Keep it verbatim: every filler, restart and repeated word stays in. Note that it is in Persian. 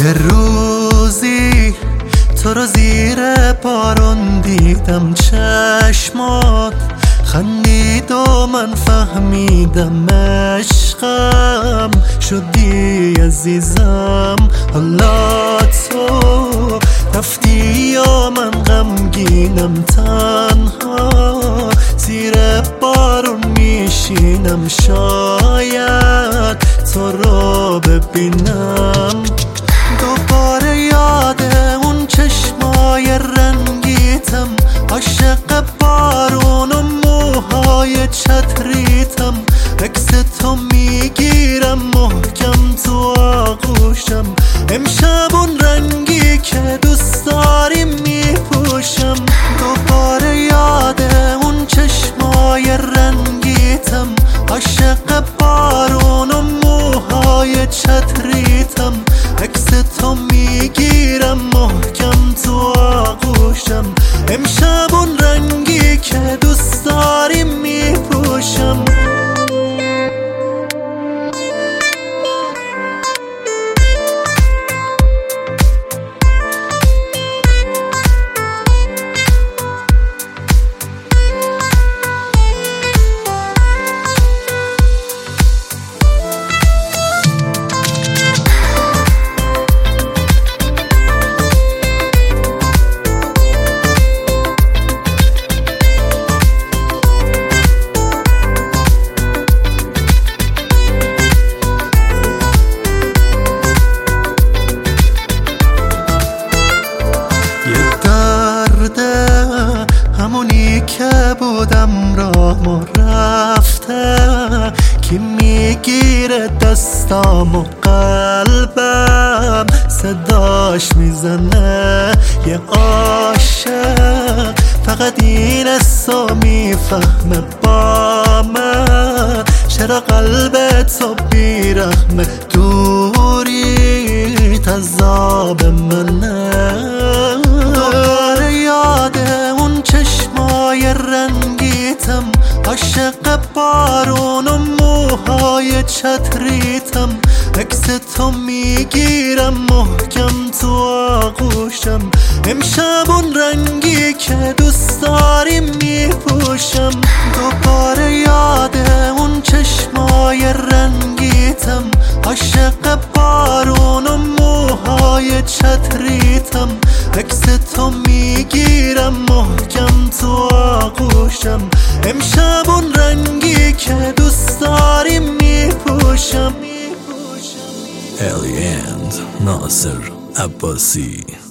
یه روزی تو رو زیر بارون دیدم، چشمات خندید و من فهمیدم عشقم شدی عزیزم. حالا تو رفتی یا من غمگینم، تنها زیر بارون میشینم، شاید تو رو ببینم دوباره. یاد اون چشمای رنگیتم، عاشق بارون و موهای چتریتم، عکس تو میگیرم محکم تو آغوشم، امشب اون رنگی که دوست داری میپوشم. دوباره یاد اون چشمای رنگیتم، عاشق بارون و موهای چتریتم، عکس تو میگیرم محکم تو آغوشم، امشب اون رنگی که دوست داری میپوشم. همونی که بودم راه و رفته، کی میگیره دستام و قلبم صداش میزنه. یه عاشق فقط این اسو میفهمه با من، چرا قلب تو بیرحمه، دوری تذاب منه. دوباره یاد اون چشمای رنگیتم، عاشق بارون و موهای چتریتم، عکس تو میگیرم محکم تو آغوشم، امشب اون رنگی که دوست داری میپوشم. دوباره یاد اون چشمای رنگیتم، عاشق بارون و موهای چتریتم، عکس تو میگیرم محکم تو آغوشم، امشب اون رنگی که دوست داری میپوشم. Aliens ناصر عباسی.